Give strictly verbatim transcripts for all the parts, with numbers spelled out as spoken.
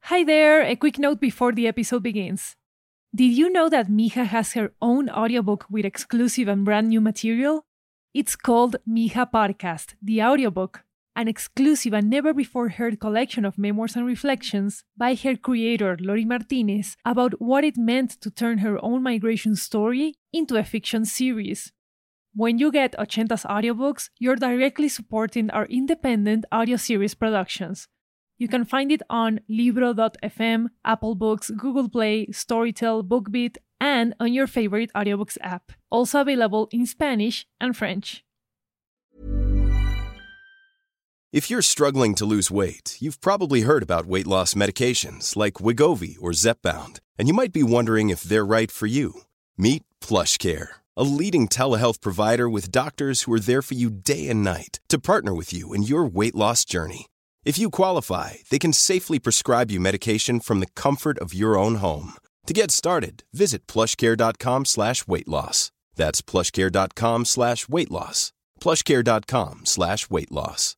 Hi there, a quick note before the episode begins. Did you know that Mija has her own audiobook with exclusive and brand new material? It's called Mija Podcast, the audiobook, an exclusive and never-before-heard collection of memoirs and reflections by her creator, Lori Martinez, about what it meant to turn her own migration story into a fiction series. When you get Ochentas audiobooks, you're directly supporting our independent audio series productions. You can find it on Libro dot f m, Apple Books, Google Play, Storytel, BookBeat, and on your favorite audiobooks app. Also available in Spanish and French. If you're struggling to lose weight, you've probably heard about weight loss medications like Wegovy or Zepbound, and you might be wondering if they're right for you. Meet PlushCare, a leading telehealth provider with doctors who are there for you day and night to partner with you in your weight loss journey. If you qualify, they can safely prescribe you medication from the comfort of your own home. To get started, visit plushcare.com slash weight loss. That's plushcare.com slash weight loss. plushcare.com slash weight loss.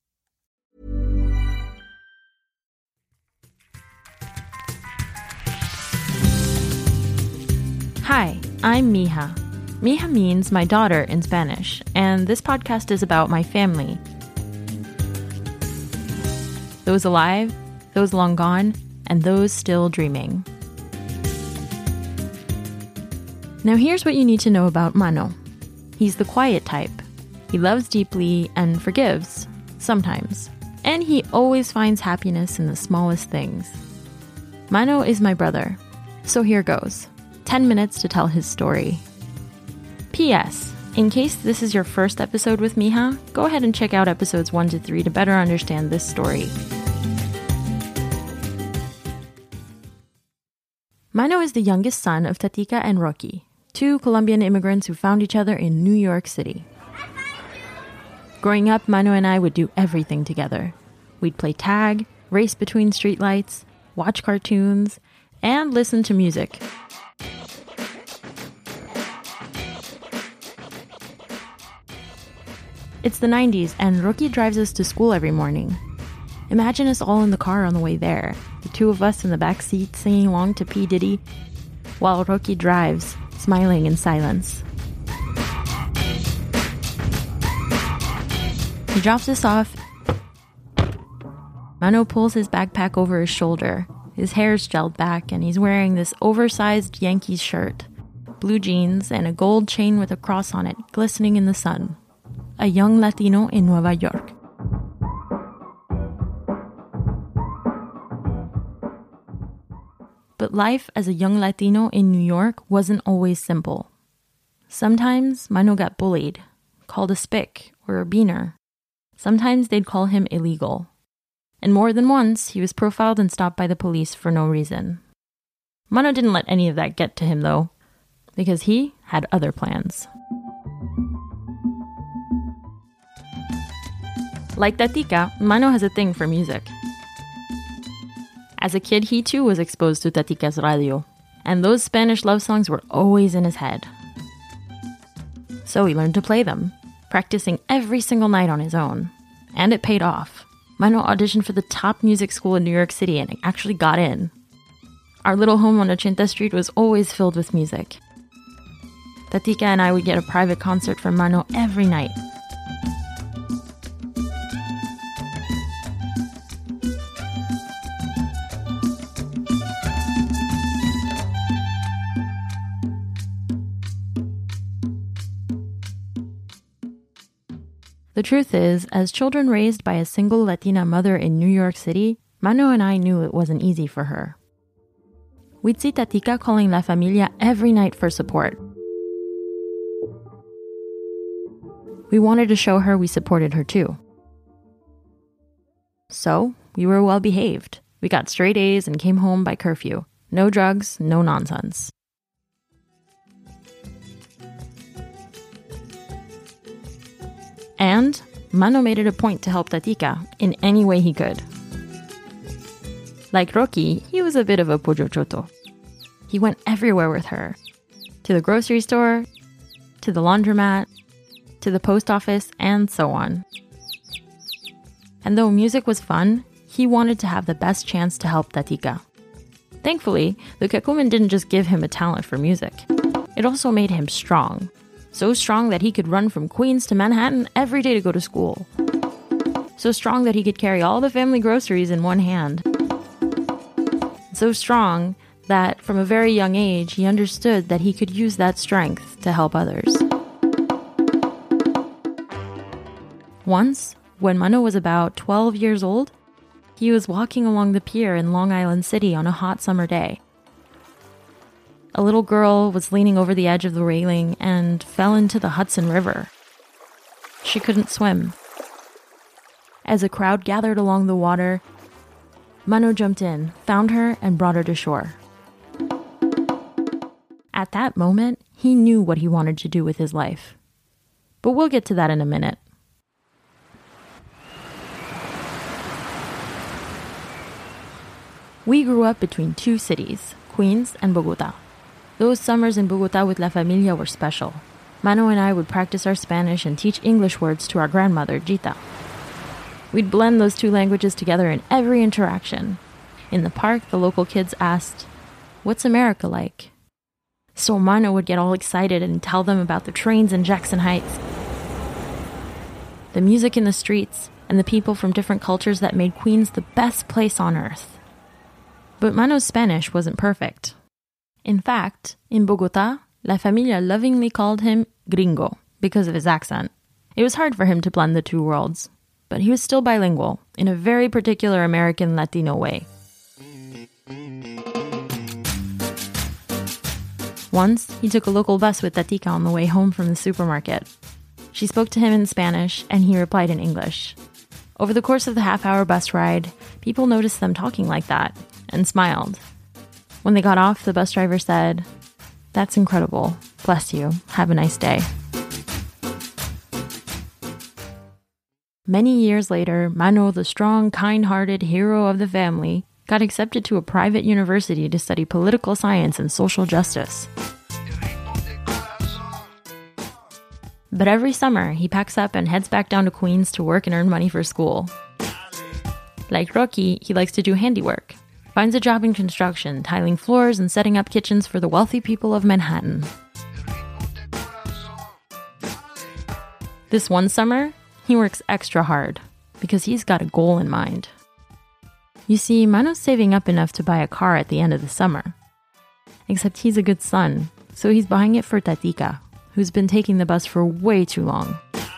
Hi, I'm Mija. Mija means my daughter in Spanish, and this podcast is about my family. Those alive, those long gone, and those still dreaming. Now here's what you need to know about Mano. He's the quiet type. He loves deeply and forgives, sometimes. And he always finds happiness in the smallest things. Mano is my brother. So here goes. ten minutes to tell his story. P S. In case this is your first episode with Mija, go ahead and check out episodes one to three to better understand this story. Mano is the youngest son of Tatica and Rocky, two Colombian immigrants who found each other in New York City. Growing up, Mano and I would do everything together. We'd play tag, race between streetlights, watch cartoons, and listen to music. It's the nineties, and Rocky drives us to school every morning. Imagine us all in the car on the way there, the two of us in the back seat singing along to P. Diddy, while Rocky drives, smiling in silence. He drops us off. Mano pulls his backpack over his shoulder. His hair's gelled back, and he's wearing this oversized Yankees shirt, blue jeans, and a gold chain with a cross on it, glistening in the sun. A young Latino in Nueva York. But life as a young Latino in New York wasn't always simple. Sometimes Mano got bullied, called a spick or a beaner. Sometimes they'd call him illegal. And more than once, he was profiled and stopped by the police for no reason. Mano didn't let any of that get to him, though, because he had other plans. Like Tatica, Mano has a thing for music. As a kid, he too was exposed to Tatica's radio, and those Spanish love songs were always in his head. So he learned to play them, practicing every single night on his own. And it paid off. Mano auditioned for the top music school in New York City and actually got in. Our little home on Ochenta Street was always filled with music. Tatica and I would get a private concert from Mano every night. The truth is, as children raised by a single Latina mother in New York City, Mano and I knew it wasn't easy for her. We'd see Tatica calling La Familia every night for support. We wanted to show her we supported her too. So, we were well behaved. We got straight A's and came home by curfew. No drugs, no nonsense. And Mano made it a point to help Tatica in any way he could. Like Rocky, he was a bit of a pollo choto. He went everywhere with her. To the grocery store, to the laundromat, to the post office, and so on. And though music was fun, he wanted to have the best chance to help Tatica. Thankfully, the Kekumen didn't just give him a talent for music. It also made him strong. So strong that he could run from Queens to Manhattan every day to go to school. So strong that he could carry all the family groceries in one hand. So strong that from a very young age, he understood that he could use that strength to help others. Once, when Mano was about twelve years old, he was walking along the pier in Long Island City on a hot summer day. A little girl was leaning over the edge of the railing and fell into the Hudson River. She couldn't swim. As a crowd gathered along the water, Mano jumped in, found her, and brought her to shore. At that moment, he knew what he wanted to do with his life. But we'll get to that in a minute. We grew up between two cities, Queens and Bogota. Those summers in Bogota with La Familia were special. Mano and I would practice our Spanish and teach English words to our grandmother, Gita. We'd blend those two languages together in every interaction. In the park, the local kids asked, "What's America like?" So Mano would get all excited and tell them about the trains in Jackson Heights, the music in the streets, and the people from different cultures that made Queens the best place on earth. But Mano's Spanish wasn't perfect. In fact, in Bogota, La Familia lovingly called him gringo because of his accent. It was hard for him to blend the two worlds, but he was still bilingual in a very particular American Latino way. Once, he took a local bus with Tatica on the way home from the supermarket. She spoke to him in Spanish, and he replied in English. Over the course of the half-hour bus ride, people noticed them talking like that and smiled. When they got off, the bus driver said, "That's incredible. Bless you. Have a nice day." Many years later, Mano, the strong, kind-hearted hero of the family, got accepted to a private university to study political science and social justice. But every summer, he packs up and heads back down to Queens to work and earn money for school. Like Rocky, he likes to do handiwork. Finds a job in construction, tiling floors and setting up kitchens for the wealthy people of Manhattan. This one summer, he works extra hard because he's got a goal in mind. You see, Mano's saving up enough to buy a car at the end of the summer. Except he's a good son, so he's buying it for Tatica, who's been taking the bus for way too long.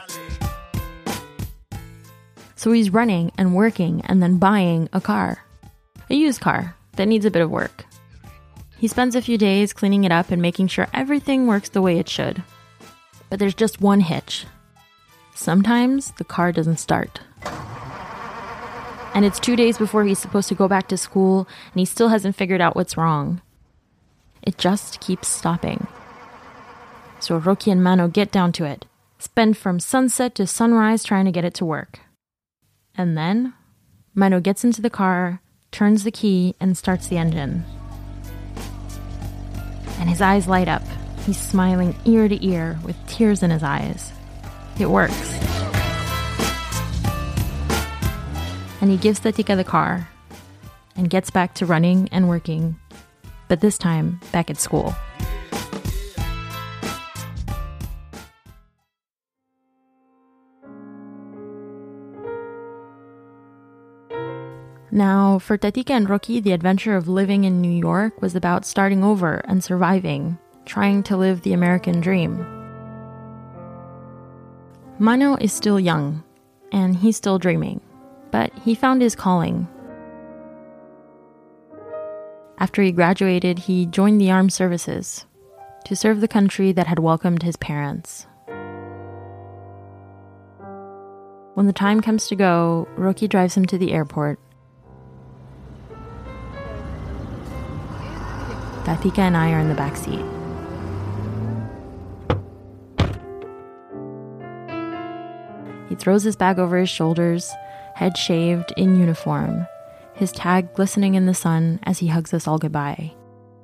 So he's running and working and then buying a car. A used car that needs a bit of work. He spends a few days cleaning it up and making sure everything works the way it should. But there's just one hitch. Sometimes the car doesn't start. And it's two days before he's supposed to go back to school, and he still hasn't figured out what's wrong. It just keeps stopping. So Rocky and Mano get down to it, spend from sunset to sunrise trying to get it to work. And then, Mano gets into the car, turns the key, and starts the engine. And his eyes light up. He's smiling ear to ear with tears in his eyes. It works. And he gives Tatica the car and gets back to running and working, but this time back at school. Now, for Tatica and Rocky, the adventure of living in New York was about starting over and surviving, trying to live the American dream. Mano is still young, and he's still dreaming, but he found his calling. After he graduated, he joined the armed services to serve the country that had welcomed his parents. When the time comes to go, Rocky drives him to the airport. Tatica and I are in the back seat. He throws his bag over his shoulders, head shaved, in uniform, his tag glistening in the sun as he hugs us all goodbye.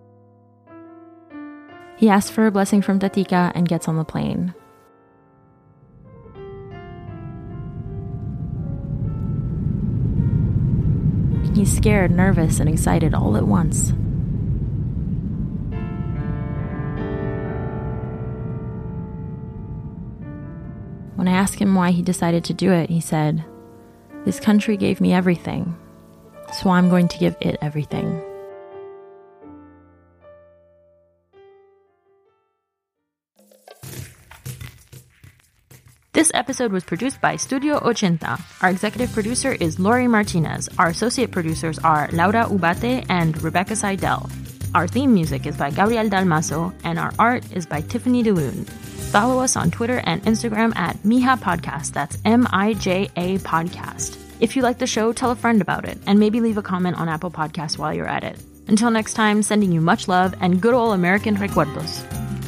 He asks for a blessing from Tatica and gets on the plane. He's scared, nervous, and excited all at once. When I asked him why he decided to do it, he said, "This country gave me everything, so I'm going to give it everything." This episode was produced by Studio eighty. Our executive producer is Lori Martinez. Our associate producers are Laura Ubate and Rebecca Seidel. Our theme music is by Gabriel Dalmaso, and our art is by Tiffany DeLune. Follow us on Twitter and Instagram at Mija Podcast. That's M I J A Podcast. If you like the show, tell a friend about it, and maybe leave a comment on Apple Podcasts while you're at it. Until next time, sending you much love and good old American recuerdos.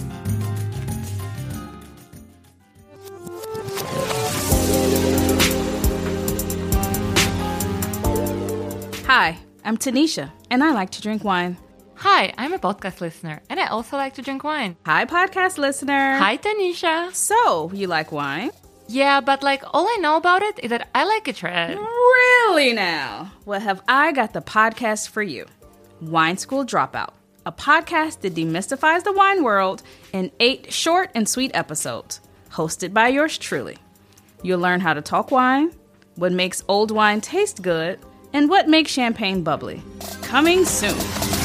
Hi, I'm Tanisha, and I like to drink wine. Hi, I'm a podcast listener, and I also like to drink wine. Hi, podcast listener. Hi, Tanisha. So, you like wine? Yeah, but like, all I know about it is that I like it red. Really now? Well, have I got the podcast for you. Wine School Dropout, a podcast that demystifies the wine world in eight short and sweet episodes, hosted by yours truly. You'll learn how to talk wine, what makes old wine taste good, and what makes champagne bubbly. Coming soon.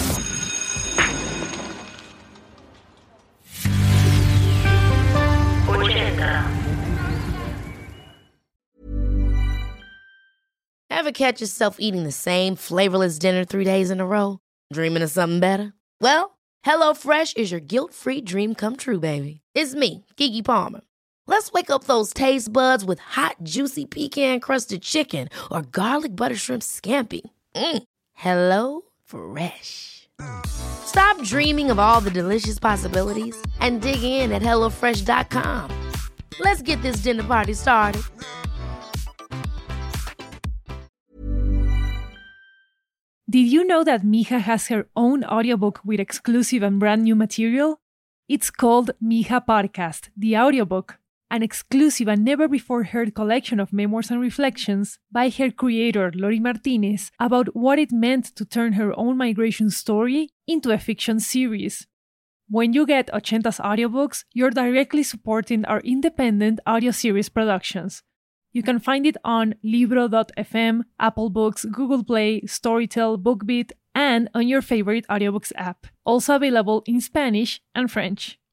Ever catch yourself eating the same flavorless dinner three days in a row? Dreaming of something better? Well, HelloFresh is your guilt-free dream come true, baby. It's me, Keke Palmer. Let's wake up those taste buds with hot, juicy pecan-crusted chicken or garlic butter shrimp scampi. Mm. Hello Fresh. Stop dreaming of all the delicious possibilities and dig in at hello fresh dot com. Let's get this dinner party started. Did you know that Mija has her own audiobook with exclusive and brand new material? It's called Mija Podcast, the audiobook, an exclusive and never-before-heard collection of memoirs and reflections by her creator, Lori Martinez, about what it meant to turn her own migration story into a fiction series. When you get Ochenta's audiobooks, you're directly supporting our independent audio series productions. You can find it on Libro dot f m, Apple Books, Google Play, Storytel, BookBeat, and on your favorite audiobooks app. Also available in Spanish and French.